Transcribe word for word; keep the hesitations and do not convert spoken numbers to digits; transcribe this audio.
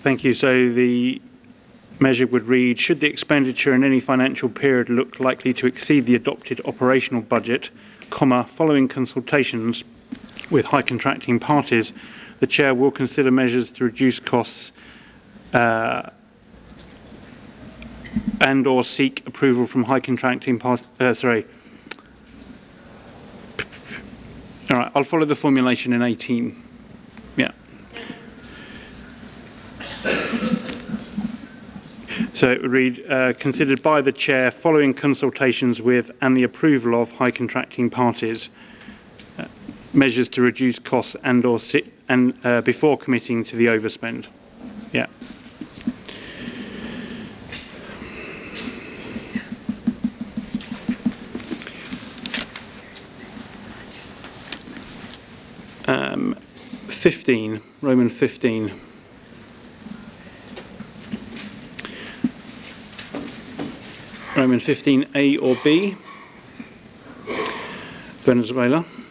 Thank you. So the measure would read, should the expenditure in any financial period look likely to exceed the adopted operational budget, comma, following consultations with high contracting parties, the Chair will consider measures to reduce costs uh, and or seek approval from high contracting parties. Uh, sorry. All right, I'll follow the formulation in eighteen. Yeah. So it would read, uh, considered by the Chair following consultations with and the approval of high contracting parties, uh, measures to reduce costs and or sit and uh, before committing to the overspend. Yeah. Um, fifteen, Roman fifteen. Roman fifteen A or B. Venezuela.